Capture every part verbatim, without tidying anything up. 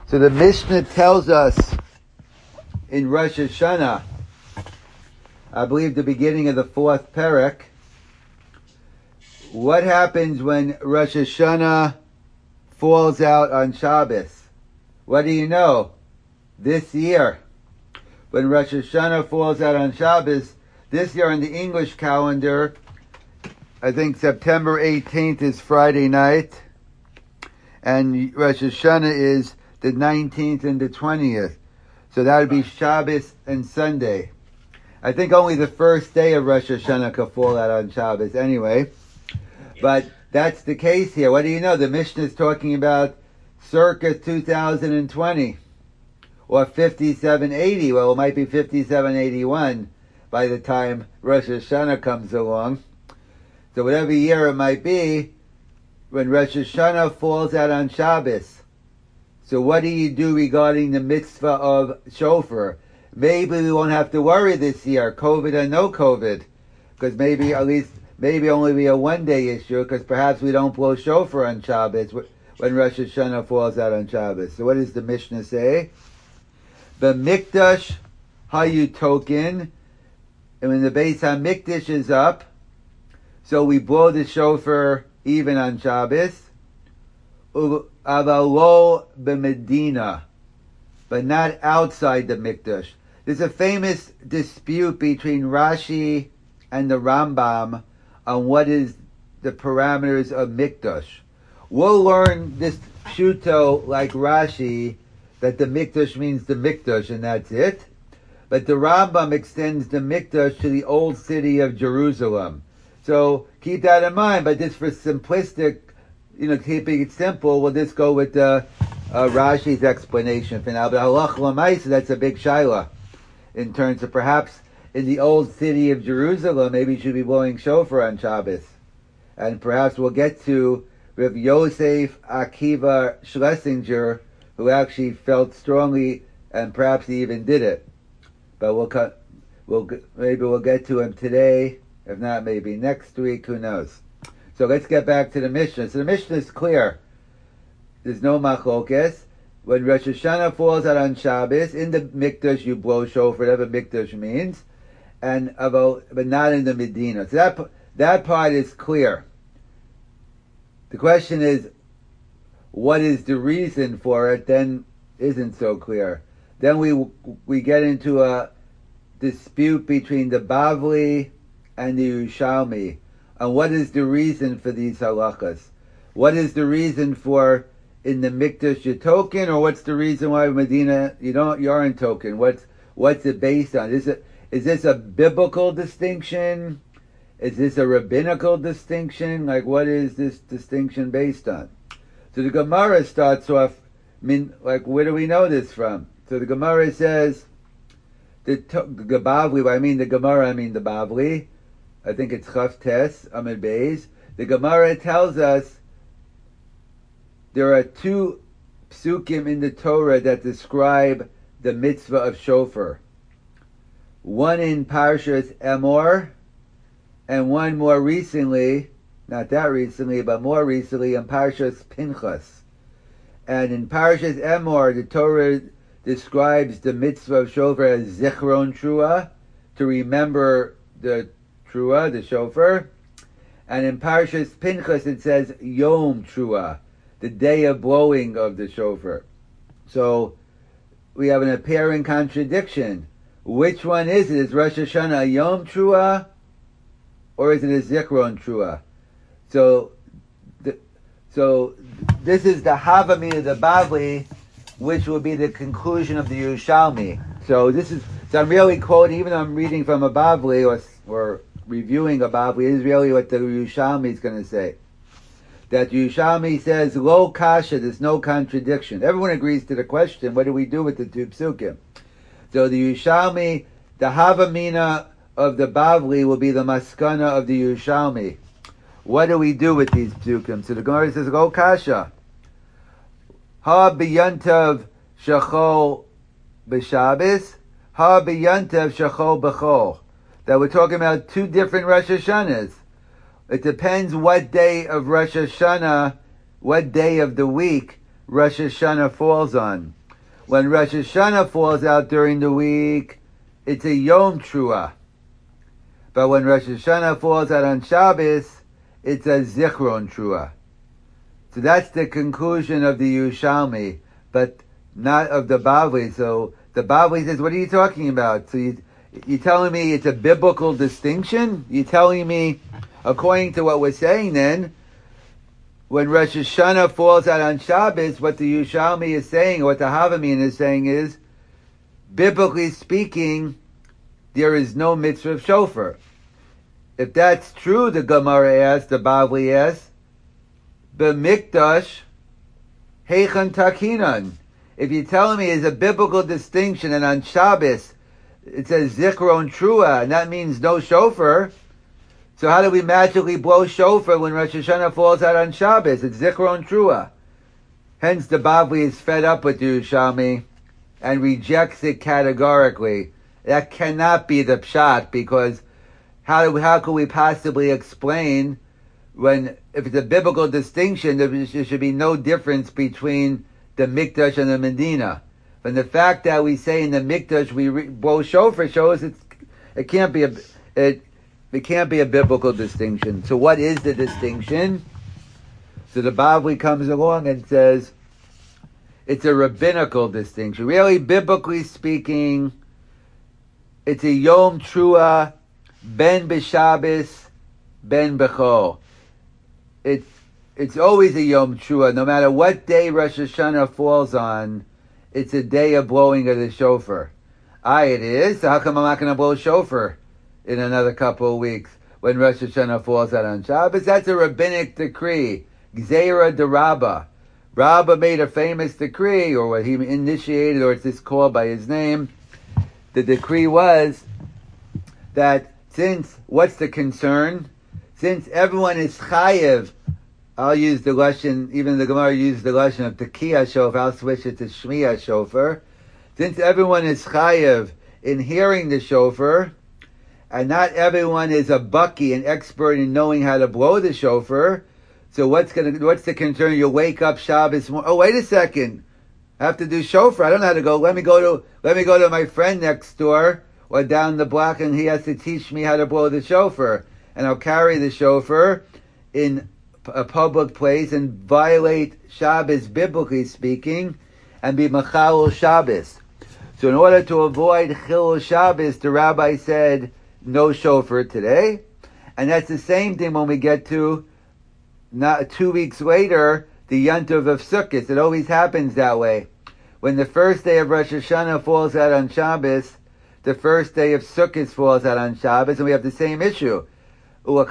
So the Mishnah tells us in Rosh Hashanah, I believe the beginning of the fourth parak, what happens when Rosh Hashanah falls out on Shabbos? What do you know? This year, when Rosh Hashanah falls out on Shabbos, this year on the English calendar, I think September eighteenth is Friday night, and Rosh Hashanah is the nineteenth and the twentieth. So that would be Shabbos and Sunday. I think only the first day of Rosh Hashanah could fall out on Shabbos anyway. But that's the case here. What do you know? The Mishnah is talking about circa two thousand twenty or fifty-seven eighty. Well, it might be fifty-seven eighty-one by the time Rosh Hashanah comes along. So whatever year it might be, when Rosh Hashanah falls out on Shabbos. So what do you do regarding the mitzvah of shofar? Maybe we won't have to worry this year, COVID or no COVID, because maybe at least maybe only be a one-day issue, because perhaps we don't blow shofar on Shabbos when Rosh Hashanah falls out on Shabbos. So what does the Mishnah say? The mikdash hayutokin, and when the Beis HaMikdash is up, so we blow the shofar even on Shabbos. Avalo b'Medina, but not outside the mikdash. There's a famous dispute between Rashi and the Rambam on what is the parameters of mikdash. We'll learn this pshuto like Rashi, that the mikdash means the mikdash and that's it. But the Rambam extends the mikdash to the old city of Jerusalem. So keep that in mind, but just for simplistic, you know, keeping it simple, we'll just go with uh, uh, Rashi's explanation for now. But halach l'maisa, that's a big shaila in terms of perhaps in the old city of Jerusalem, maybe you should be blowing shofar on Shabbos. And perhaps we'll get to Rav Yosef Akiva Schlesinger, who actually felt strongly, and perhaps he even did it. But we'll cut, we'll maybe we'll get to him today. If not, maybe next week. Who knows? So let's get back to the Mishnah. So the Mishnah is clear. There's no machlokes. When Rosh Hashanah falls out on Shabbos, in the mikdash you blow shofar, whatever mikdash means, and about, but not in the Medina. So that that part is clear. The question is, what is the reason for it? Then isn't so clear. Then we we get into a dispute between the Bavli and the Yerushalmi. And what is the reason for these halachas? What is the reason for in the mikdash you token, or what's the reason why Medina you don't you aren't token? What's what's it based on? Is it is this a biblical distinction? Is this a rabbinical distinction? Like, what is this distinction based on? So the Gemara starts off, I mean, like, where do we know this from? So the Gemara says the, the Bavli. I mean the Gemara. I mean the Bavli. I think it's Chaf Tes Amid Beis. The Gemara tells us there are two psukim in the Torah that describe the mitzvah of shofar. One in Parshas Emor, and one more recently, not that recently, but more recently in Parshas Pinchas. And in Parshas Emor, the Torah describes the mitzvah of shofar as zichron trua, to remember the trua, the shofar. And in Parshas Pinchas it says Yom Trua, the day of blowing of the shofar. So we have an apparent contradiction. Which one is it? Is Rosh Hashanah a Yom Trua, or is it a Zichron Trua? So, the, so this is the Havamina of the Bavli, which will be the conclusion of the Yerushalmi. So this is, so I'm really quoting, even though I'm reading from a Bavli or or reviewing a Bavli, is really what the Yerushalmi is going to say. That Yerushalmi says, lo kasha, there's no contradiction. Everyone agrees to the question, what do we do with the two psukim? So the Yerushalmi, the Havamina of the Bavli will be the maskana of the Yerushalmi. What do we do with these psukim? So the Gemara says, lo kasha. Ha biyantav shachol b'Shabbos, ha biyantav shachol b'chol. That we're talking about two different Rosh Hashanahs. It depends what day of Rosh Hashanah, what day of the week Rosh Hashanah falls on. When Rosh Hashanah falls out during the week, it's a Yom Trua. But when Rosh Hashanah falls out on Shabbos, it's a Zichron Trua. So that's the conclusion of the Yerushalmi, but not of the Bavli. So the Bavli says, what are you talking about? So you, you're telling me it's a biblical distinction? You're telling me, according to what we're saying then, when Rosh Hashanah falls out on Shabbos, what the Yerushalmi is saying, or what the Havamin is saying is, biblically speaking, there is no mitzvah of shofar. If that's true, the Gemara asks, the Bavli asks, B'mikdash heichan takinan. If you're telling me there's a biblical distinction, and on Shabbos it says Zichron Trua, and that means no shofar, so how do we magically blow shofar when Rosh Hashanah falls out on Shabbos? It's Zichron Trua. Hence the Bavli is fed up with Yerushalmi and rejects it categorically. That cannot be the pshat, because how do we, how could we possibly explain when, if it's a biblical distinction, there should be no difference between the Mikdash and the Medina. And the fact that we say in the Mikdash we re- blow shofar shows it's, it can't be a it it can't be a biblical distinction. So what is the distinction? So the Bavli comes along and says it's a rabbinical distinction. Really, biblically speaking, it's a Yom Trua, Ben B'Shabbos, Ben B'Chol. It's it's always a Yom Trua, no matter what day Rosh Hashanah falls on. It's a day of blowing of the shofar. Aye, it is. So how come I'm not going to blow shofar in another couple of weeks when Rosh Hashanah falls out on Shabbos? That's a rabbinic decree. Gzeira de Rabbah. Rabbah made a famous decree, or what he initiated, or it's just called by his name. The decree was that since, what's the concern? Since everyone is chayev, I'll use the Lashon, even the Gemara uses the Lashon of Tekiah shofar, I'll switch it to Shmiya shofar. Since everyone is chayev in hearing the shofar, and not everyone is a bucky, an expert in knowing how to blow the shofar, so what's gonna, what's the concern? You wake up Shabbos morning, oh wait a second, I have to do shofar, I don't know how to go, let me go to, let me go to my friend next door, or down the block, and he has to teach me how to blow the shofar. And I'll carry the shofar in a public place and violate Shabbos, biblically speaking, and be Mechalel Shabbos. So in order to avoid Chilul Shabbos, the rabbi said, no shofar today. And that's the same thing when we get to not two weeks later, the Yontiv of Sukkot. It always happens that way. When the first day of Rosh Hashanah falls out on Shabbos, the first day of Sukkot falls out on Shabbos, and we have the same issue. We have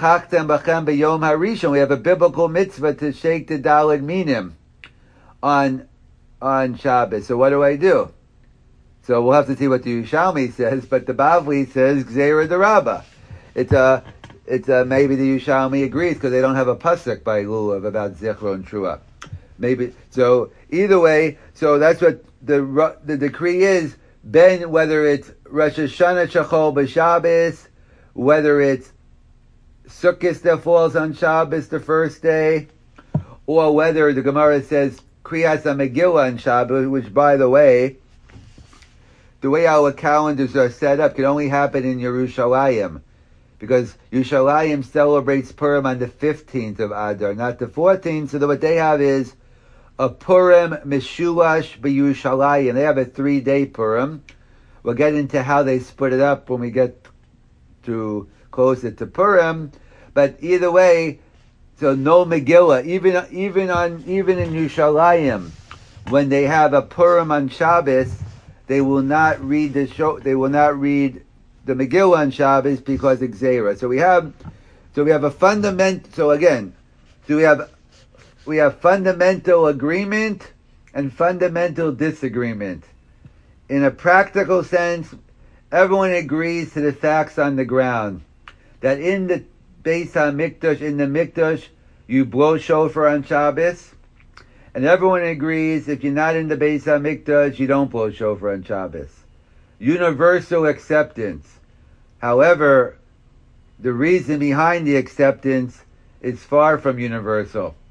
a biblical mitzvah to shake the Daled Minim on on Shabbos. So what do I do? So we'll have to see what the Yerushalmi says, but the Bavli says Gzeira de Rabbah. It's a, it's a, maybe the Yerushalmi agrees because they don't have a pasuk by Lulav about Zichron Trua. Maybe so. Either way, so that's what the the decree is. Ben, whether it's Rosh Hashanah Shachol b'Shabbos, whether it's Sukkot that falls on Shabbos the first day, or whether the Gemara says Kriyas HaMegillah on Shabbos, which, by the way, the way our calendars are set up can only happen in Yerushalayim, because Yerushalayim celebrates Purim on the fifteenth of Adar, not the fourteenth. So that what they have is a Purim Meshulash b'Yerushalayim. They have a three-day Purim. We'll get into how they split it up when we get to closer to Purim, but either way, so no Megillah, even even on even in Yerushalayim, when they have a Purim on Shabbos, they will not read the show. They will not read the Megillah on Shabbos because of Gzeira. So we have, so we have a fundamental. So again, do we have we have fundamental agreement and fundamental disagreement. In a practical sense, everyone agrees to the facts on the ground that in the Beis HaMikdash, in the Mikdash, you blow shofar on Shabbos, and everyone agrees if you're not in the Beis HaMikdash, you don't blow shofar on Shabbos. Universal acceptance. However, the reason behind the acceptance is far from universal.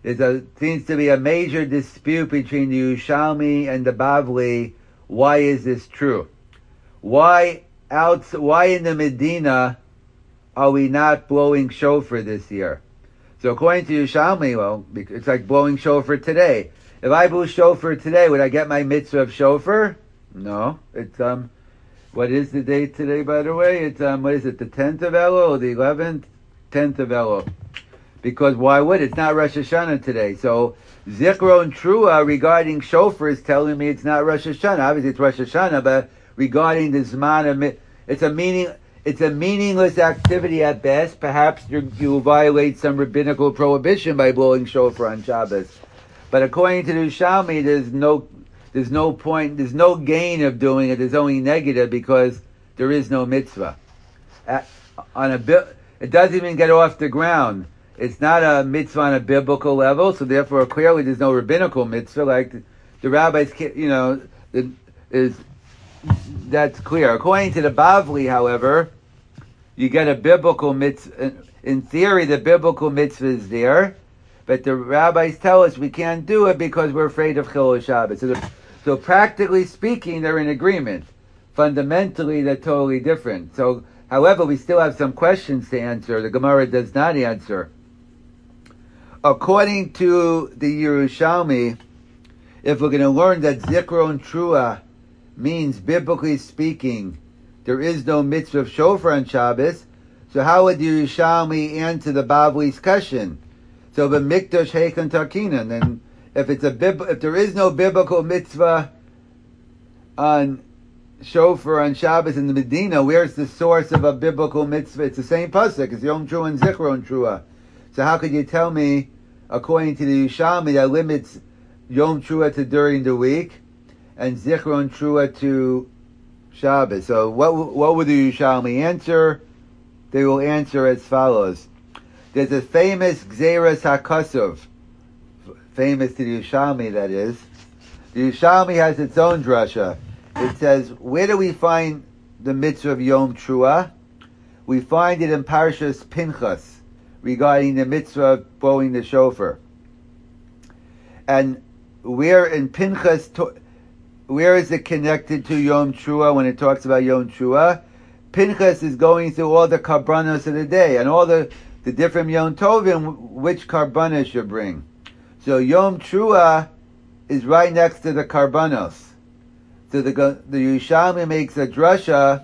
There's a, seems to be a major dispute between the Yerushalmi and the Bavli. Why is this true? Why out, why in the Medina are we not blowing shofar this year? So according to Yerushalmi, well, it's like blowing shofar today. If I blew shofar today, would I get my mitzvah of shofar? No. It's, um, what is the date today, by the way? It's, um, what is it, the tenth of Elul or the eleventh? tenth of Elul. Because why would it? It's not Rosh Hashanah today. So Zichron Trua regarding shofar is telling me it's not Rosh Hashanah. Obviously it's Rosh Hashanah, but regarding the Zman of, it's a meaning, it's a meaningless activity at best. Perhaps you, you violate some rabbinical prohibition by blowing shofar on Shabbos. But according to the Yerushalmi, there's no, there's no point, there's no gain of doing it. There's only negative because there is no mitzvah. At, on a bit, it doesn't even get off the ground. It's not a mitzvah on a biblical level, so therefore clearly there's no rabbinical mitzvah. Like the, the rabbis, you know, the, is that's clear. According to the Bavli, however, you get a biblical mitzvah. In theory, the biblical mitzvah is there, but the rabbis tell us we can't do it because we're afraid of Chilul Shabbos. So, the, so practically speaking, they're in agreement. Fundamentally, they're totally different. So, however, we still have some questions to answer. The Gemara does not answer. According to the Yerushalmi, if we're going to learn that Zikron Trua means, biblically speaking, there is no mitzvah of shofar on Shabbos, so how would the Yerushalmi answer the Bavli's question? So the Mikdash Heikan Tarkinan, and if it's a bib- if there is no biblical mitzvah on shofar on Shabbos in the Medina, where's the source of a biblical mitzvah? It's the same pasuk. It's Yom Trua and Zikron Trua. So how could you tell me, according to the Yerushalmi, that limits Yom Trua to during the week and Zichron Trua to Shabbos? So what what would the Yerushalmi answer? They will answer as follows. There's a famous Gzeras HaKosov, famous to the Yerushalmi, that is. The Yerushalmi has its own drasha. It says, where do we find the mitzvah of Yom Trua? We find it in Parshas Pinchas, regarding the mitzvah of blowing the shofar. And where in Pinchas, where is it connected to Yom Trua when it talks about Yom Trua? Pinchas is going through all the karbanos of the day, and all the, the different Yom Tovim, which karbanos should bring. So Yom Trua is right next to the karbanos. So the, the Yerushalmi makes a drasha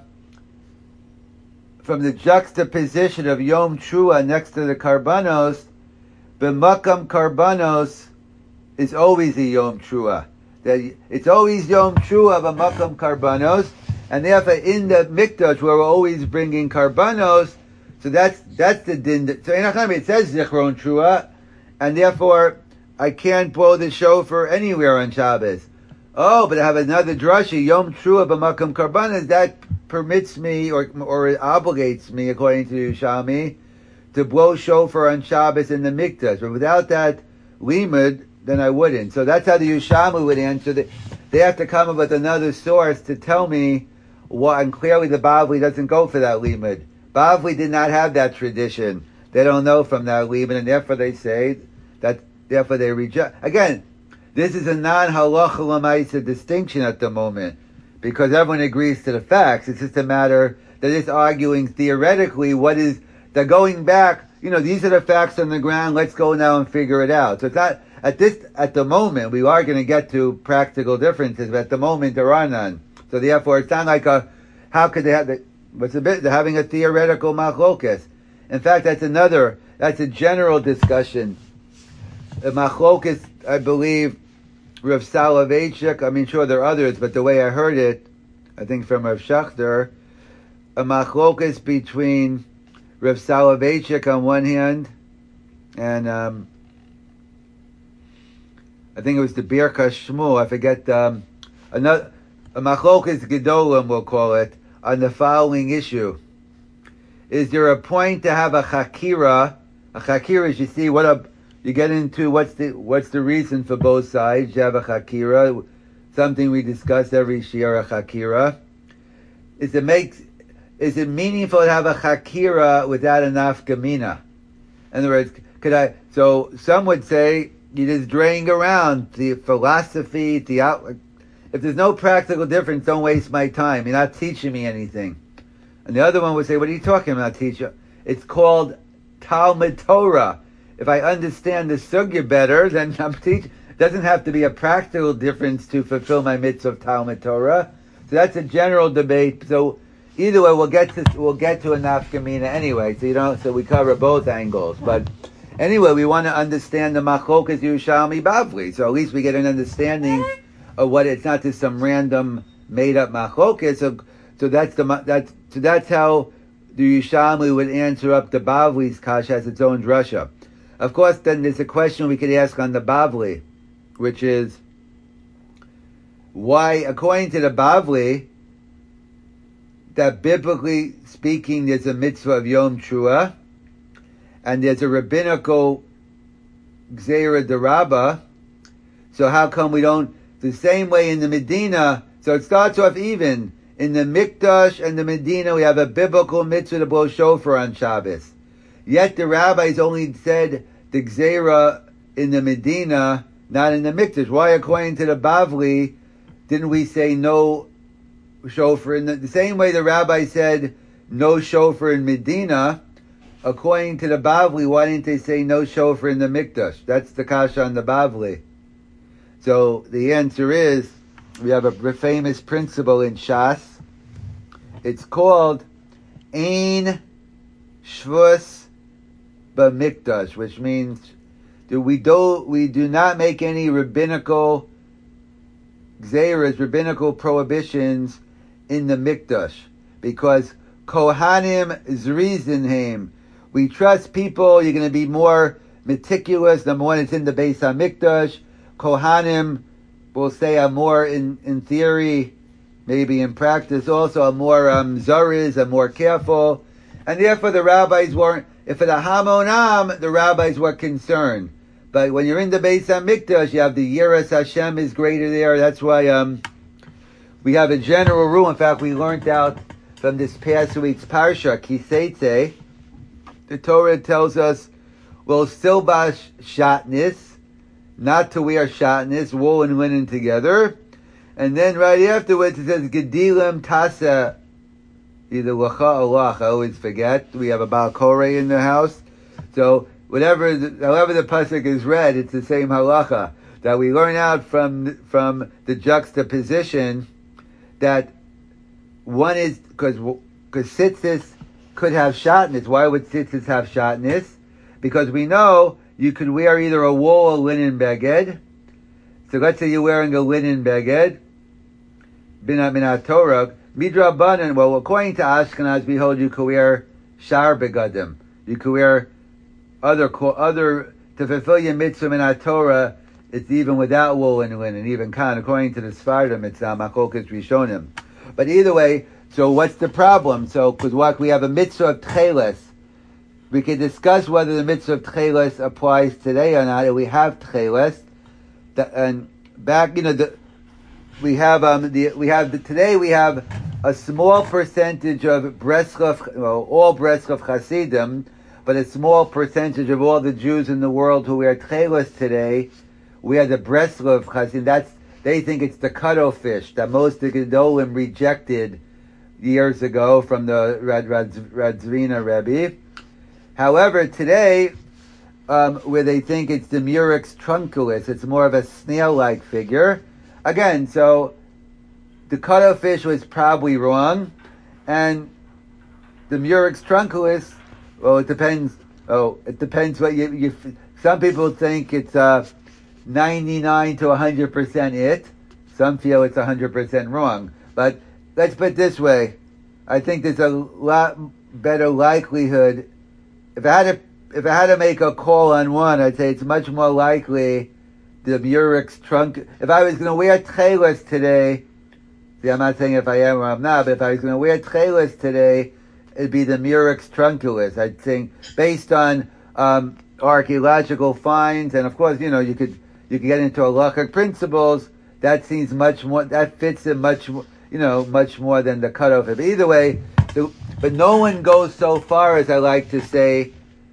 from the juxtaposition of Yom Trua next to the Karbanos. B'makam Karbanos is always a Yom Trua. That it's always Yom Trua b'makam Karbanos, and therefore in the Mikdash we're always bringing Karbanos. So that's that's the din. So in Achami it says Zichron Trua, and therefore I can't blow the shofar anywhere on Shabbos. Oh, but I have another drasha, Yom Trua b'makam Karbanos, that permits me or or it obligates me, according to Yerushalmi, to blow shofar on Shabbos in the Mikdash. But without that limud, then I wouldn't. So that's how the Yerushalmi would answer. That they have to come up with another source to tell me what. And clearly, the Bavli doesn't go for that limud. Bavli did not have that tradition. They don't know from that limud, and therefore they say that. Therefore, they reject. Again, this is a non-halacha l'maisa distinction at the moment, because everyone agrees to the facts. It's just a matter, they're just arguing theoretically what is, they're going back, you know, these are the facts on the ground, let's go now and figure it out. So it's not, at this, at the moment, we are going to get to practical differences, but at the moment there are none. So therefore, it's not like a, how could they have, the, what's a bit, they're having a theoretical machlokas. In fact, that's another, that's a general discussion. A machlokas, I believe, Rav Soloveitchik, I mean, sure there are others, but the way I heard it, I think from Rav Shachter, a machlokas between Rav Soloveitchik on one hand, and um, I think it was the Birkas Shmuel, I forget, um, another, a machlokas gedolim, we'll call it, on the following issue. Is there a point to have a chakira? A chakira is, you see, what a, you get into what's the what's the reason for both sides. You have a chakira, something we discuss every shir, a chakira. Is it makes is it meaningful to have a chakira without a nafka mina? In other words, Could I? So some would say you're just draying around the philosophy, the if there's no practical difference, don't waste my time. You're not teaching me anything. And the other one would say, what are you talking about, teacher? It's called Talmud Torah. If I understand the sugya better, then I'm teaching. It doesn't have to be a practical difference to fulfill my mitzvah of Talmud Torah. So that's a general debate. So either way, we'll get to we'll get to a nafkamina anyway. So you know, so we cover both angles. But anyway, we want to understand the machlokas Yerushalmi Bavli. So at least we get an understanding of what it's not just some random made up machlokas. So so that's the that's so that's how the Yerushalmi would answer up the Bavli's kasha as its own drasha. Of course, then there's a question we could ask on the Bavli, which is why, according to the Bavli, that biblically speaking, there's a mitzvah of Yom Trua, and there's a rabbinical Gzeira Derabba. So how come we don't, the same way in the Medina, so it starts off even. In the Mikdash and the Medina, we have a biblical mitzvah to blow shofar on Shabbos. Yet the rabbis only said the Gzeira in the Medina, not in the Mikdash. Why, according to the Bavli, didn't we say no shofar in the, the same way the rabbi said no shofar in Medina? According to the Bavli, why didn't they say no shofar in the Mikdash? That's the kasha on the Bavli. So the answer is, we have a famous principle in Shas. It's called Ein Shvus B'Mikdash, which means that we do we do not make any rabbinical gzeiras, rabbinical prohibitions in the Mikdash, because Kohanim Zrizinheim. We trust people. You're going to be more meticulous. Number one, it's in the Beis HaMikdash. Kohanim will say are more in, in theory, maybe in practice also, are more um, zariz, are more careful. And therefore the rabbis weren't, if for the Hamonam, the rabbis were concerned. But when you're in the Beis HaMikdash, you have the Yiras Hashem is greater there. That's why um, we have a general rule. In fact, we learned out from this past week's Parsha, Kiseitze, the Torah tells us, well, silbash shatnis, not to wear shatnis, wool and linen together. And then right afterwards it says, Gedilim tasa, either lacha or lach, I always forget. We have a Baal Koreh in the house. So whatever, the, however the pasuk is read, it's the same halacha that we learn out from from the juxtaposition that one is, because because tzitzis could have shatnez. Why would tzitzis have shatnez? Because we know you could wear either a wool or linen beged. So let's say you're wearing a linen beged, binat minat Torah, midrabanan. Well, according to Ashkenaz, we hold you could wear shar begadim. You could wear other other to fulfill your mitzvah minat Torah. It's even without wool and linen, even kan. According to the Sfardim, it's machokas rishonim. But either way, so what's the problem? So because what we have a mitzvah of tcheles. We can discuss whether the mitzvah of tcheles applies today or not. We have tcheles, and back, you know, the, we have um, the we have the, today we have a small percentage of Breslov, well, all Breslov Hasidim, but a small percentage of all the Jews in the world who wear tcheles today. We are the Breslov Hasidim. That's they think it's the cuttlefish that most of the Gedolim rejected years ago from the Rad Rad Radzvina Rebbe. However, today, um, where they think it's the Murex trunculus, it's more of a snail-like figure. Again, so the cuttlefish was probably wrong, and the Murex trunculus, well, it depends. Oh, it depends what you. you some people think it's uh, ninety-nine to one hundred percent it. Some feel it's one hundred percent wrong. But let's put it this way: I think there's a lot better likelihood. If I had to, if I had to make a call on one, I'd say it's much more likely the Murex trunk. If I was going to wear tcheles today, see, I'm not saying if I am or I'm not, but if I was going to wear tcheles today, it'd be the Murex trunculus. I'd think based on um, archaeological finds, and of course, you know, you could you could get into halachic principles. That seems much more. That fits in much, you know, much more than the cutoff. But either way. The, But no one goes so far, as I like to say,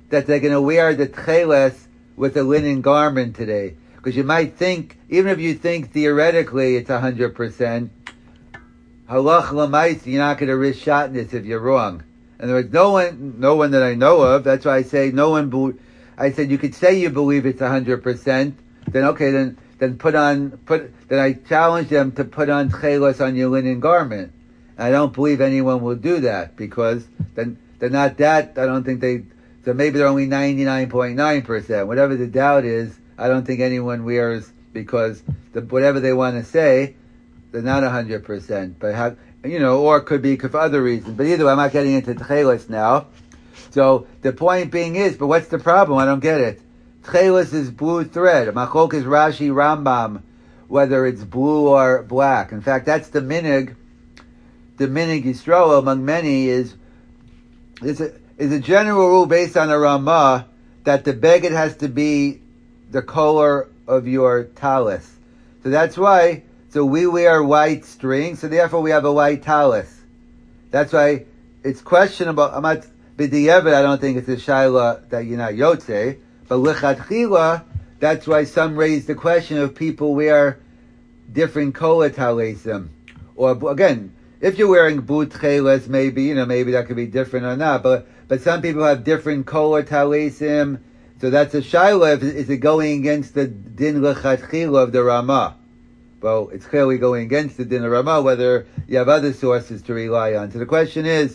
that they're going to wear the tcheles with a linen garment today. Because you might think, even if you think theoretically it's one hundred percent, halach l'maisa, you're not going to risk shotness if you're wrong. In other words, no one, no one that I know of, that's why I say no one, be, I said you could say you believe it's one hundred percent, then okay, then, then put on, put, then I challenge them to put on tcheles on your linen garment. And I don't believe anyone will do that, because then, they're not that, I don't think they, so maybe they're only ninety-nine point nine percent. Whatever the doubt is, I don't think anyone wears, because the, whatever they want to say, they're not one hundred percent. But how, you know, or it could be for other reasons. But either way, I'm not getting into tcheles now. So the point being is, but what's the problem? I don't get it. Tcheles is blue thread. Machlok is Rashi, Rambam, whether it's blue or black. In fact, that's the minig. The minig Yisrael among many is is a, is a general rule based on a Ramah that the beged has to be the color of your talis. So that's why, so we wear white string, so therefore we have a white talis. That's why it's questionable. I'm not, b'di'evet, I don't think it's a shaila that you're not yotze, but lichatchila, that's why some raise the question of people wear different color talisim. Or again, if you're wearing boot tcheles, maybe, you know, maybe that could be different or not, but, but some people have different color talisim. So that's a shaila. Is it going against the din lechatchila of the Ramah? Well, it's clearly going against the din of Ramah, whether you have other sources to rely on. So the question is,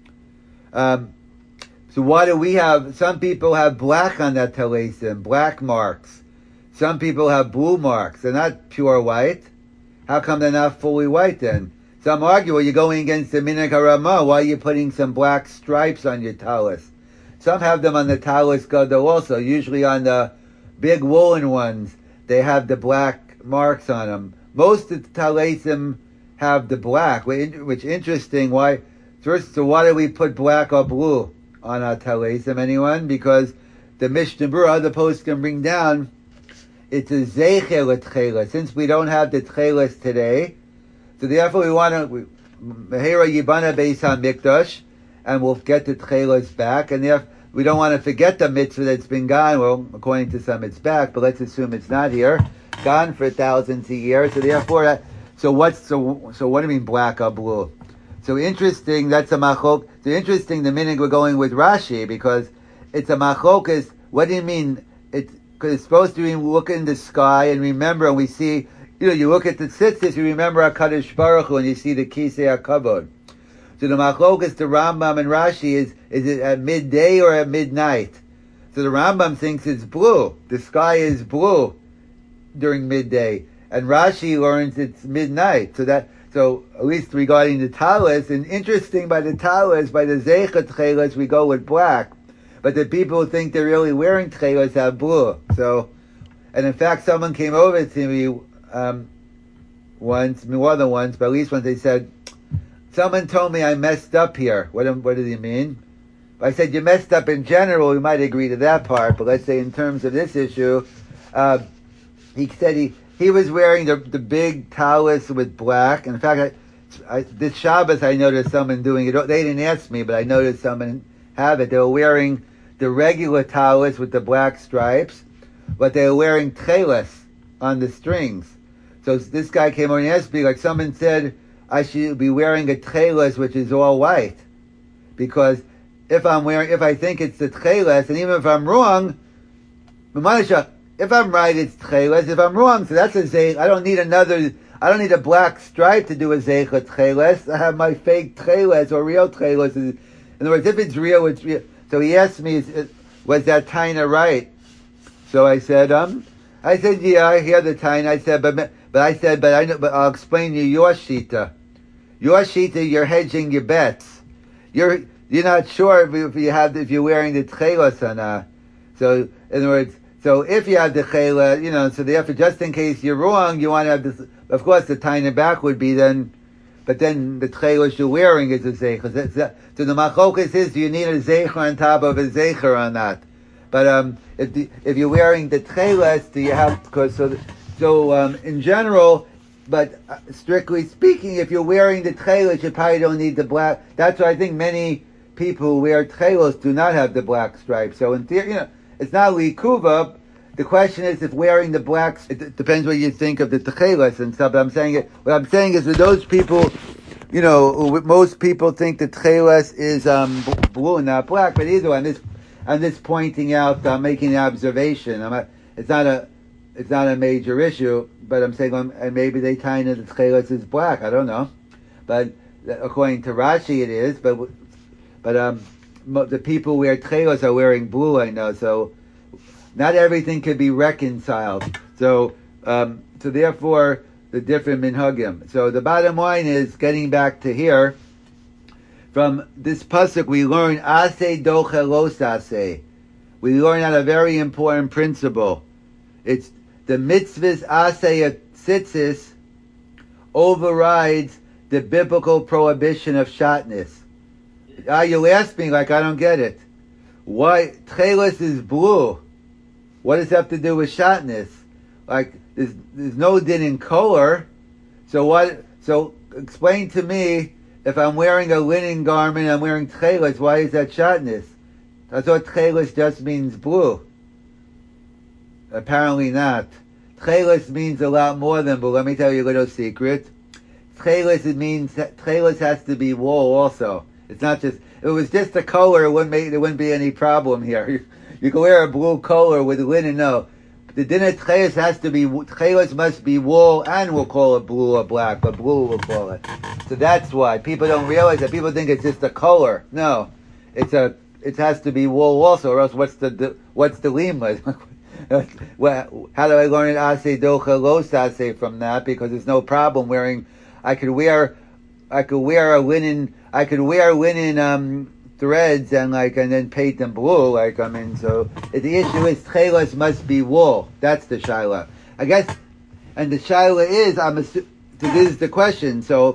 um, so why do we have, some people have black on that talesim, black marks. Some people have blue marks. They're not pure white. How come they're not fully white then? Some argue, well, you're going against the minhag haRamah. Why are you putting some black stripes on your talis? Some have them on the talis gadol also. Usually on the big woolen ones, they have the black marks on them. Most of the talisim have the black, which interesting. Why? First, so why do we put black or blue on our talisim? Anyone? Because the Mishnah Berurah, other posts can bring down, it's a zeicher l'tcheles. Since we don't have the tcheles today, so therefore we want to mehera yibana beis hamikdash, and we'll get the tcheles back, and if we don't want to forget the mitzvah that's been gone. Well, according to some, it's back, but let's assume it's not here, gone for thousands of years. So therefore, so what's so so what do you mean black or blue? So interesting. That's a machlok. So interesting. The minhag we're going with Rashi because it's a machlokas. What do you mean? It's because it's supposed to be look in the sky and remember. And we see, you know, you look at the tzitzis, you remember HaKadosh Baruch Hu, and you see the kisei hakavod. So the machlokas, the Rambam and Rashi is, is it at midday or at midnight? So the Rambam thinks it's blue. The sky is blue during midday. And Rashi learns it's midnight. So that, so at least regarding the talis, and interesting by the talis, by the zeicher tcheles, we go with black. But the people who think they're really wearing tcheles have blue. So, and in fact someone came over to me, um, once, more than once, but at least once they said, someone told me I messed up here. What, what did he mean? I said, you messed up in general. We might agree to that part, but let's say in terms of this issue, uh, he said he, he was wearing the, the big talis with black. In fact, I, I, this Shabbos I noticed someone doing it. They didn't ask me, but I noticed someone have it. They were wearing the regular talis with the black stripes, but they were wearing tcheles on the strings. So this guy came over and asked me, like someone said, I should be wearing a tcheles which is all white, because if I'm wearing, if I think it's the tcheles, and even if I'm wrong, if I'm right, it's tcheles. If I'm wrong, so that's a zeich. I don't need another. I don't need a black stripe to do a zeicher tcheles. I have my fake tcheles or real tcheles. In other words, if it's real, it's real. So he asked me, was that taina right? So I said, um, I said, yeah, I hear the taina. I said, but but I said, but I know, but I'll explain you your shita. Your shita, you're hedging your bets. You're you're not sure if you, if you have if you're wearing the tchelos or not. So in other words, so if you have the chela, you know, so therefore, just in case you're wrong, you want to have this. Of course, the taina back would be then, but then the tchelos you're wearing is a zeicher. So the machokas is, do you need a zeicher on top of a zeicher or not? But um, if the, if you're wearing the tchelos, do you have? Because so so um, in general. But uh, strictly speaking, if you're wearing the tcheles, you probably don't need the black. That's why I think many people who wear tchelos do not have the black stripe. So in theory, you know, it's not likuva. The question is if wearing the black, it depends what you think of the tchelos and stuff, but I'm saying it, what I'm saying is for those people, you know, most people think the tchelos is, um, blue and not black, but either way, I'm just, I'm just pointing out, I'm making an observation. I'm not, it's not a, it's not a major issue, but I'm saying, um, and maybe they tie into the tchelos is black, I don't know. But according to Rashi it is, but, but, um, the people who wear tchelos are wearing blue, I know, so, not everything can be reconciled. So, um, so therefore, the different minhagim. So the bottom line is, getting back to here, from this pasuk we learn, aseh doche los aseh. We learn out a very important principle. It's the mitzvahs aseh of tzitzis overrides the biblical prohibition of shatnez. Ah, you ask me like I don't get it. Why? Tchelos is blue. What does that have to do with shatnez? Like, there's, there's no din in color. So what, so explain to me, if I'm wearing a linen garment, I'm wearing tchelos, why is that shatnez? I thought tchelos just means blue. Apparently not. Tchelos means a lot more than blue. Let me tell you a little secret. Tchelos, it means, tchelos has to be wool also. It's not just, if it was just a color, it wouldn't make, there wouldn't be any problem here. You can wear a blue collar with linen, no. The din of tchelos has to be, tchelos must be wool, and we'll call it blue or black, but blue we'll call it. So that's why. People don't realize that. People think it's just a color. No. It's a, it has to be wool also, or else what's the, the what's the lima? Well, how do I learn it aseh docha los aseh from that? Because there's no problem wearing, I could wear, I could wear a linen, I could wear linen, um, threads and like, and then paint them blue, like, I mean, so, the issue is, tchelos must be wool. That's the shaila. I guess, and the shaila is, I'm assu- this is the question, so,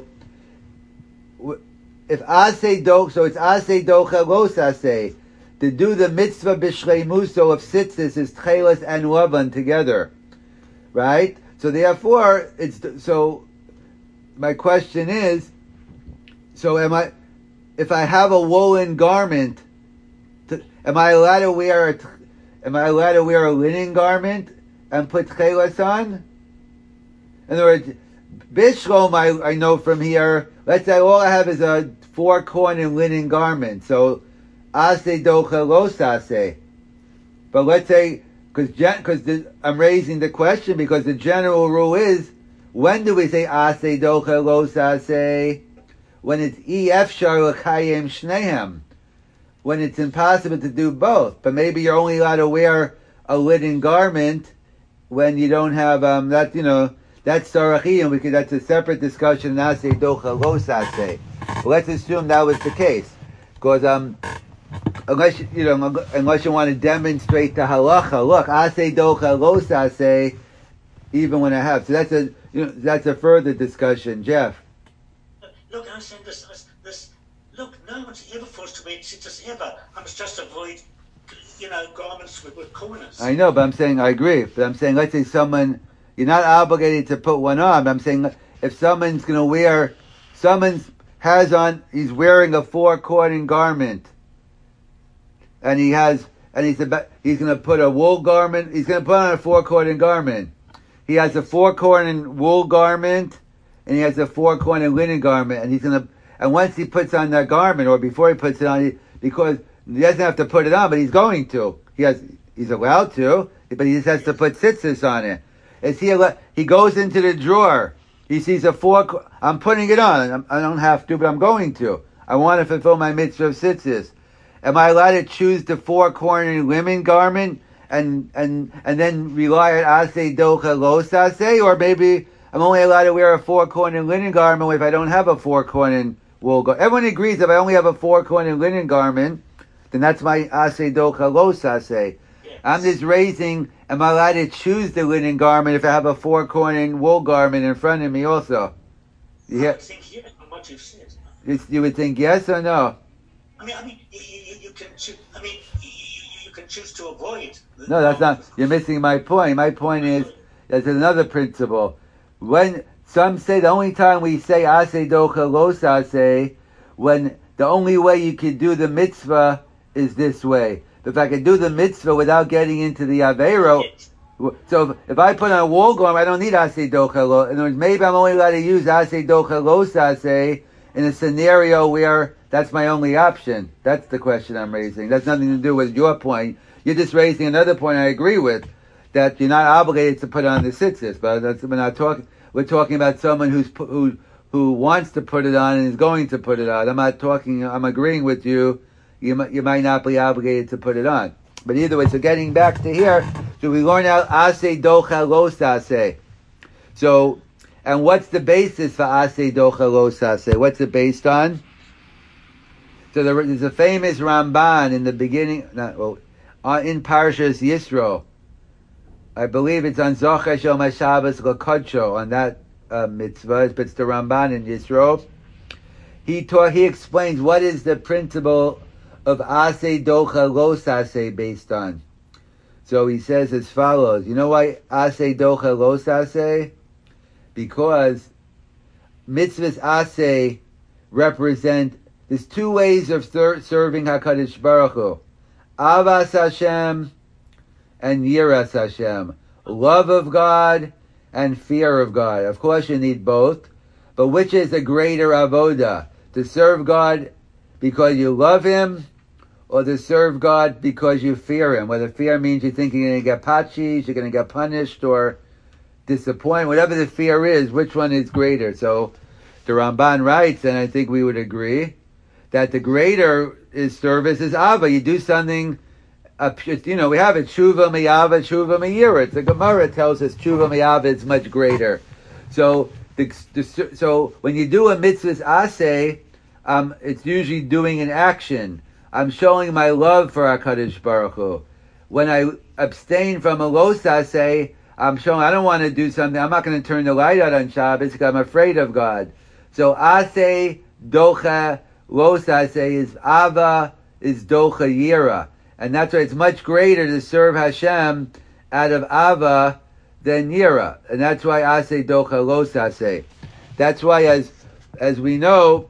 if aseh do, so it's aseh docha los aseh, to do the mitzvah b'shleimuso of tzitzis is tchelos and lavan together. Right? So therefore, it's, so, my question is, so am I, if I have a woolen garment, to, am I allowed to wear a, am I allowed to wear a linen garment and put tchelos on? In other words, bishlom, I, I know from here, let's say all I have is a four-corner linen garment, so aseh docha los aseh. But let's say, because because I'm raising the question because the general rule is, when do we say aseh docha los aseh? When it's efshar l'chayim shnehem, when it's impossible to do both. But maybe you're only allowed to wear a linen garment when you don't have um that you know that's sarachiyim, because that's a separate discussion. Aseh docha los aseh. But let's assume that was the case, because um unless you know unless you want to demonstrate the halacha, look, aseh docha los aseh, even when I have. So that's a you know that's a further discussion, Jeff. Look, I'm saying this, this, this, look, no one's ever forced to wear tzitzis ever. I must just avoid, you know, garments with, with corners. I know, but I'm saying, I agree. But I'm saying, let's say someone, you're not obligated to put one on, but I'm saying, if someone's going to wear, someone has on, he's wearing a four-corner garment, and he has, and he's about, he's going to put a wool garment, he's going to put on a four-corner garment. He has a four-corner wool garment, and he has a four-corner linen garment, and he's gonna, and once he puts on that garment, or before he puts it on, he, because he doesn't have to put it on, but he's going to. He has, he's allowed to, but he just has to put tzitzis on it. Is he, he goes into the drawer, he sees a four, I'm putting it on, I'm, I don't have to, but I'm going to. I want to fulfill my mitzvah of tzitzis. Am I allowed to choose the four-corner linen garment, and, and, and then rely on aseh docha los aseh, or maybe I'm only allowed to wear a four-corner linen garment if I don't have a four-corner wool garment. Everyone agrees if I only have a four-corner linen garment, then that's my aseh docha los aseh. Yes. I'm just raising, am I allowed to choose the linen garment if I have a four-corner wool garment in front of me also? You I would think yes on what you've said. You would think yes or no? I mean, I mean, you, you, you can choose, I mean, you, you, you can choose to avoid. The, no, that's not, you're missing my point. My point is, there's another principle. When some say the only time we say aseh docha los aseh, when the only way you could do the mitzvah is this way. If I could do the mitzvah without getting into the Aveiro, so if, if I put on a wall garment, I don't need Asay Docha Lo. In other words, maybe I'm only allowed to use Asay Docha Lo Saseh in a scenario where that's my only option. That's the question I'm raising. That's nothing to do with your point. You're just raising another point I agree with, that you're not obligated to put on the tzitzis. But that's, we're not talking. We're talking about someone who's who who wants to put it on and is going to put it on. I'm not talking. I'm agreeing with you. You might, you might not be obligated to put it on. But either way, so getting back to here, so we learn out Asay Docha Lo Saseh. So, and what's the basis for Asay Docha Lo Saseh? What's it based on? So there, there's a famous Ramban in the beginning, not, well, uh, in Parashas Yisro. I believe it's on Zochesh Yom HaShabbos L'Kodsho, on that uh, mitzvah, but it's the Ramban in Yisro. He taught, he explains what is the principle of Asay Docha Lo Saseh based on. So he says as follows. You know why Asay Docha Lo Saseh? Because mitzvahs Asay represent, there's two ways of ser- serving HaKadosh Baruch Hu. Avas Hashem and Yiras Hashem. Love of God and fear of God. Of course you need both. But which is a greater avoda? To serve God because you love Him, or to serve God because you fear Him? Whether fear means you think you're going to get patchis, you're going to get punished, or disappointed, whatever the fear is, which one is greater? So the Ramban writes, and I think we would agree, that the greater is service is Ava. You do something, uh, you know, we have it, Tshuva Miyava, Tshuva Miyira. The Gemara tells us Tshuva Miyava is much greater. So the, the, so when you do a mitzvah's asay, um, it's usually doing an action. I'm showing my love for HaKadosh Baruch Hu. When I abstain from a lo saseh, I'm showing I don't want to do something. I'm not going to turn the light out on Shabbos because I'm afraid of God. So asay, docha, lo saseh is ava, is docha yira. And that's why it's much greater to serve Hashem out of ava than yira. And that's why asay, docha, lo saseh. That's why as as we know,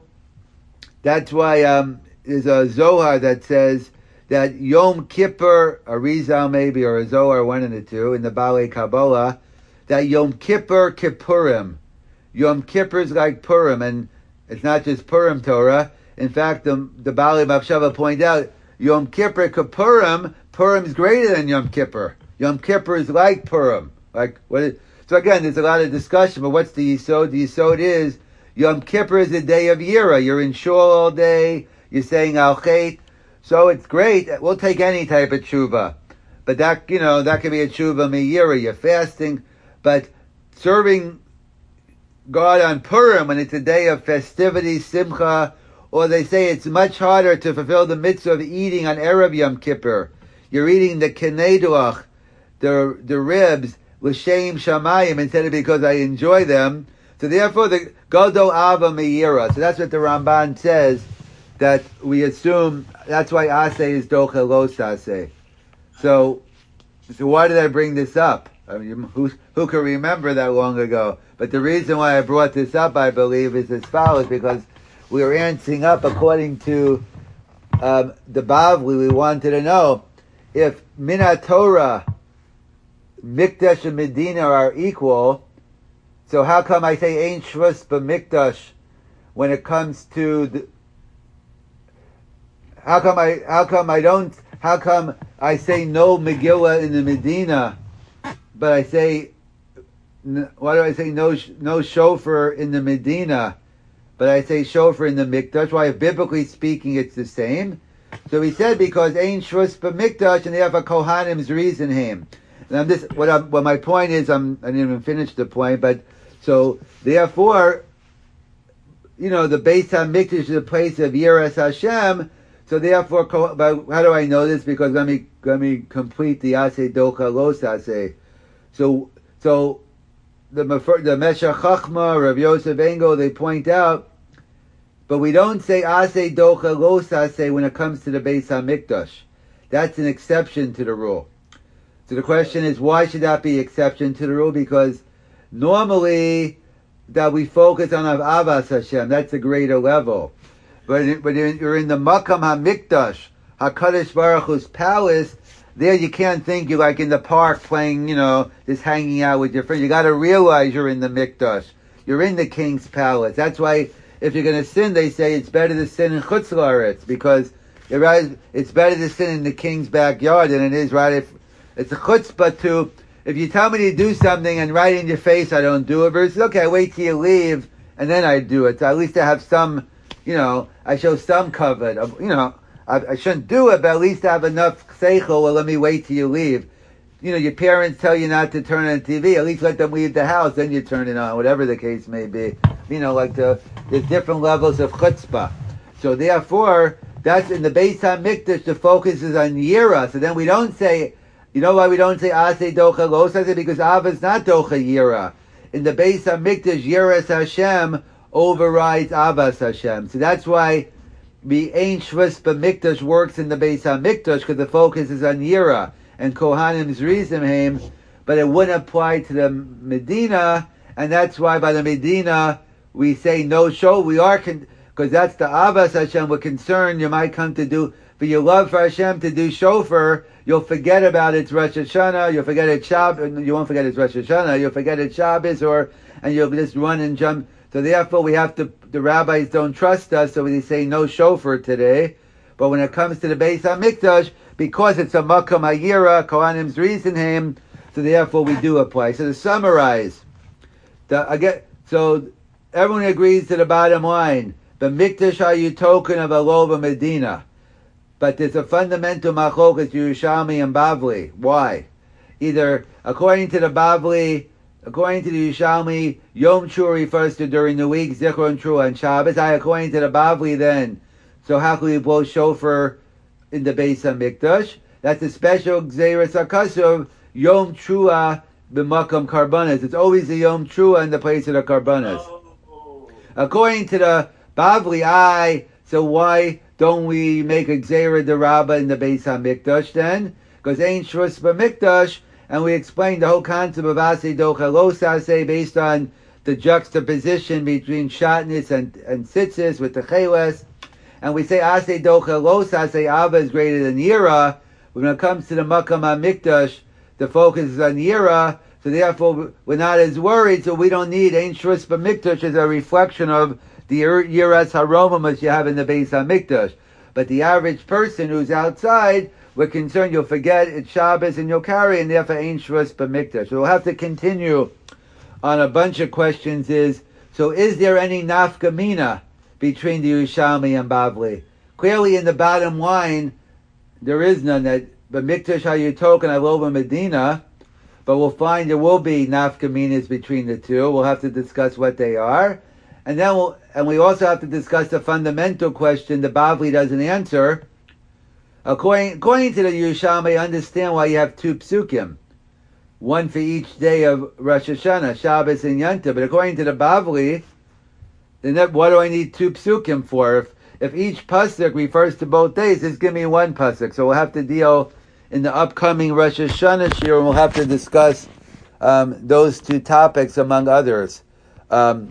that's why um, there's a Zohar that says that Yom Kippur, a Rizal maybe, or a Zohar, one of the two, in the Balei Kabbalah, that Yom Kippur Kippurim. Yom Kippur is like Purim, and it's not just Purim Torah. In fact, the, the Balei Machshava point out, Yom Kippur Kippurim, Purim is greater than Yom Kippur. Yom Kippur is like Purim. Like what? It, so again, there's a lot of discussion, but what's the Yisod? The Yisod is, Yom Kippur is a day of Yira. You're in shul all day, you're saying Al Chet. So it's great. We'll take any type of tshuva. But that, you know, that could be a tshuva miyira. You're fasting. But serving God on Purim, when it's a day of festivity, simcha, or they say it's much harder to fulfill the mitzvah of eating on Erev Yom Kippur. You're eating the keneduach, the, the ribs, l'shem shamayim, instead of because I enjoy them. So therefore, the Godo Ava Meira. So that's what the Ramban says, that we assume, that's why Asay is Docha Lo Saseh. So, so why did I bring this up? I mean, who, who can remember that long ago? But the reason why I brought this up, I believe, is as follows, because we were answering up according to um, the Bavli. We wanted to know if Minat Torah, Mikdash and Medina are equal. So how come I say Ein Shvus B'Mikdash when it comes to the, how come I how come I don't how come I say no Megillah in the Medina, but I say why do I say no no shofar in the Medina, but I say shofar in the Mikdash? Why, biblically speaking, it's the same. So he said because Ein Shvus B'Mikdash, and therefore Kohanim's reason him. And I'm just what I'm, what my point is. I'm I didn't even finish the point, but. So, therefore, you know, the Beis HaMikdash is a place of Yiras Hashem. So, therefore, but how do I know this? Because let me let me complete the Asay Docha Lo Saseh. So, so the the Meshech Chachma, Rav Yosef Engel, they point out, but we don't say Asay Docha Lo Saseh when it comes to the Beis HaMikdash. That's an exception to the rule. So the question is, why should that be exception to the rule? Because normally, that we focus on Avas Hashem, that's a greater level. But but you're in the Makam HaMikdash, HaKadosh Baruch Hu's palace. There you can't think you're like in the park playing, you know, just hanging out with your friends. You got to realize you're in the Mikdash. You're in the king's palace. That's why if you're going to sin, they say it's better to sin in Chutz La'aretz, because it's better to sin in the king's backyard than it is right if it's a chutzpah to, if you tell me to do something and right in your face I don't do it, versus, okay, I wait till you leave and then I do it. So at least I have some, you know, I show some covet. You know, I, I shouldn't do it, but at least I have enough seichel. Well, let me wait till you leave. You know, your parents tell you not to turn on T V. At least let them leave the house, then you turn it on, whatever the case may be. You know, like the there's different levels of chutzpah. So therefore, that's in the Beis HaMikdash. The focus is on Yira. So then we don't say, you know why we don't say Aseh Docha Lo Aseh? Because Av is not Docha Yira. In the Beis HaMikdash, Yiras Hashem overrides Avas Hashem. So that's why the Ein Shvus B'Mikdash works in the Beis HaMikdash, because the focus is on Yira and Kohanim Zrizim Haim, but it wouldn't apply to the Medina, and that's why by the Medina we say no show. We are, because con- that's the Avas Hashem. We're concerned you might come to do, for your love for Hashem to do shofar, you'll forget about it's Rosh Hashanah, you'll forget it's Shabbos, you won't forget it's Rosh Hashanah, you'll forget it's Shabbos, or, and you'll just run and jump. So therefore we have to, the rabbis don't trust us, so they say no shofar today. But when it comes to the Beis HaMikdash, because it's a Makam HaYira, Kohanim Zrizim, so therefore we do apply. So to summarize, the, I get, so everyone agrees to the bottom line. The Mikdash HaYutoken of Alova Medina. But there's a fundamental machlokas Yerushalmi and Bavli. Why? Either, according to the Bavli, according to the Yerushalmi, Yom Trua refers to during the week, Zichron Trua and Shabbos. I, according to the Bavli then, so how can we blow shofar in the Beis HaMikdash? That's a special Gzeres HaKasuv, Yom Trua b'makam karbanas. It's always a Yom Trua in the place of the karbanas. Oh. According to the Bavli, I, so why don't we make a Gzeira D'Rabba in the Beis HaMikdash then? Because ain't Shvus B'Mikdash, and we explained the whole concept of Aseh Docha Lo Aseh based on the juxtaposition between Shatnez and, and Tzitzis with the Cheles. And we say Aseh Docha Lo Aseh, Ava is greater than Yira. When it comes to the Makam HaMikdash, the focus is on Yira, so therefore we're not as worried, so we don't need Ein Shvus B'Mikdash as a reflection of the Yiras HaRomim as you have in the Beis HaMikdash. But the average person who's outside, we're concerned you'll forget it's Shabbos and you'll carry, and therefore Ein Shvus B'Mikdash. So we'll have to continue on a bunch of questions is, so is there any nafka mina between the Yerushalmi and Bavli? Clearly in the bottom line, there is none. That B'Mikdash HaYutoken Alova Medina, but we'll find there will be nafka minas between the two. We'll have to discuss what they are. And then we'll, and we also have to discuss the fundamental question the Bavli doesn't answer. According, according to the Yerushalmi, I understand why you have two psukim. One for each day of Rosh Hashanah, Shabbos and Yontif. But according to the Bavli, then that, what do I need two psukim for? If, if each pasuk refers to both days, just give me one pasuk. So we'll have to deal in the upcoming Rosh Hashanah year, and we'll have to discuss um, those two topics among others. Um,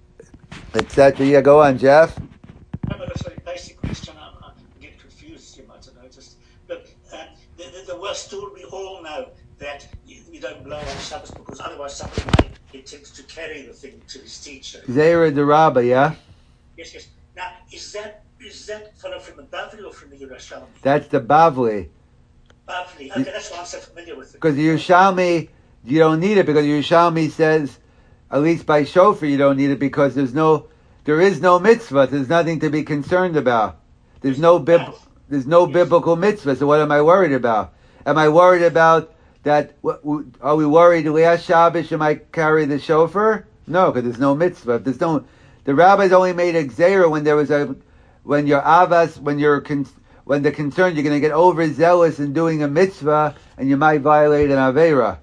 et cetera. Yeah, go on, Jeff. No, but that's a very basic question. I'm, I'm getting confused. You might have noticed, but uh, the, the, the worst tool we all know that you, you don't blow on Shabbos because otherwise somebody may attempt to carry the thing to his teacher. Zeira D'Rabba, yeah. Yes, yes. Now, is that is that follow from the Bavli or from the Yerushalmi? That's the Bavli. Bavli. Okay, that's why I'm so familiar with it. Because the Yerushalmi, you don't need it, because the Yerushalmi says, at least by shofar, you don't need it because there's no, there is no mitzvah. There's nothing to be concerned about. There's no bib, there's no yes. biblical mitzvah. So what am I worried about? Am I worried about that? Are we worried last Shabbos you might carry the shofar? No, because there's no mitzvah. There's no. The rabbis only made a gzeira when there was a, when you're avas, when you're con, when the concern you're going to get overzealous in doing a mitzvah and you might violate an avera.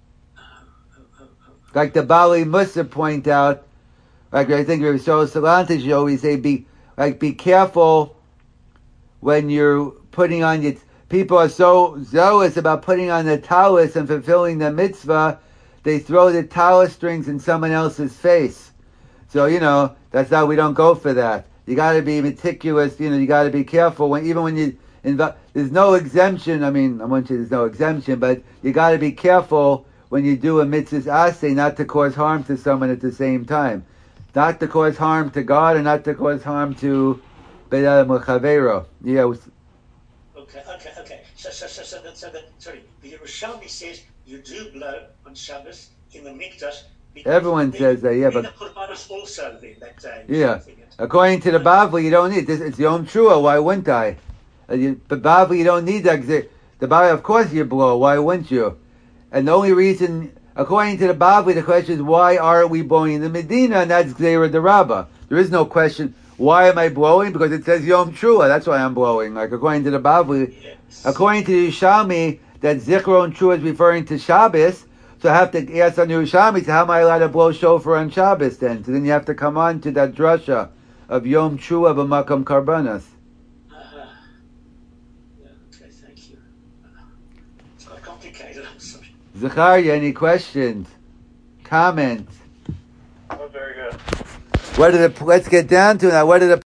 Like the Bali Musa point out, like I think Rav Shaul Salanter should always say, be like be careful when you're putting on your. People are so zealous about putting on the talis and fulfilling the mitzvah, they throw the talis strings in someone else's face. So you know that's how we don't go for that. you got to be meticulous. You know, you got to be careful when even when you inv- there's no exemption. I mean, I want you there's no exemption, but you got to be careful when you do a mitzvah aseh not to cause harm to someone at the same time, not to cause harm to God and not to cause harm to Beit Adam Chavero. Yeah. Was, okay, okay, okay. So, so, so, so, that, so that, sorry, the Yerushalmi says you do blow on Shabbos in the mikdash. Everyone says that, yeah, but also then that day. Yeah, according to the Bavli, you don't need this. It's Yom Trua. Why wouldn't I? Uh, you, but Bavli, you don't need that. The Bavli, of course, you blow. Why wouldn't you? And the only reason, according to the Bavli, the question is why are we blowing in the Medina? And that's Gzeira de Rabbah. There is no question. Why am I blowing? Because it says Yom Trua. That's why I'm blowing. Like according to the Bavli, yes. According to the Yerushalmi, that Zichron Trua is referring to Shabbos. So I have to ask on Yerushalmi, so how am I allowed to blow shofar on Shabbos then? So then you have to come on to that drasha of Yom Trua b'makam karbanas. Uh-huh. Yeah, okay, thank you. Uh, it's quite complicated, I'm sorry. Zachariah, any questions? Comments? Oh, very good. What are the, let's get down to that. What are the